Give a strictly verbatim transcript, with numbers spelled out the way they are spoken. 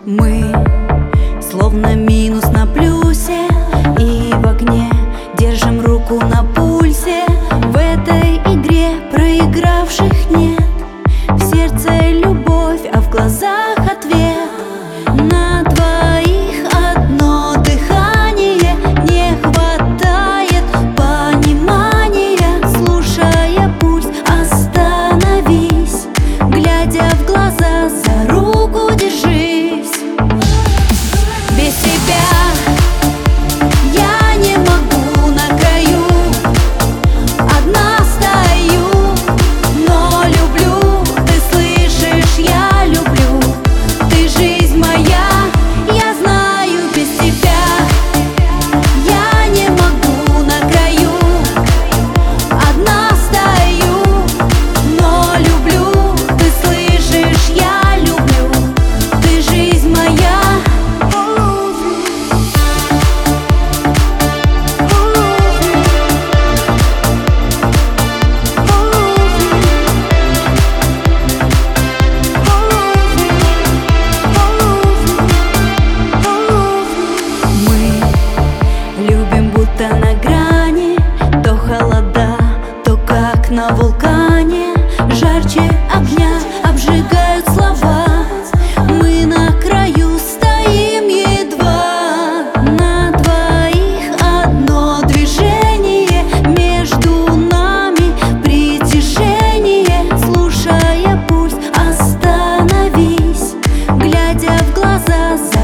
Мы словно минус на плюсе, и в огне держим руку на пульсе. В этой игре проигравших нет. В сердце любовь, а в глазах ответ. На двоих одно дыхание, не хватает понимания. Слушая пульс, остановись, глядя в глаза, за руку держись. Без тебя я не могу, на краю одна стою, но люблю, ты слышишь, я люблю. Ты жизнь моя, я знаю, без тебя я не могу, на краю одна стою, но люблю, ты слышишь, я люблю. Ты жизнь моя. Любим будто на грани, то холода, то как на вулкане. Жарче огня обжигают слова, мы на краю стоим едва. На двоих одно движение, между нами притяжение. Слушая пульс, остановись, глядя в глаза, за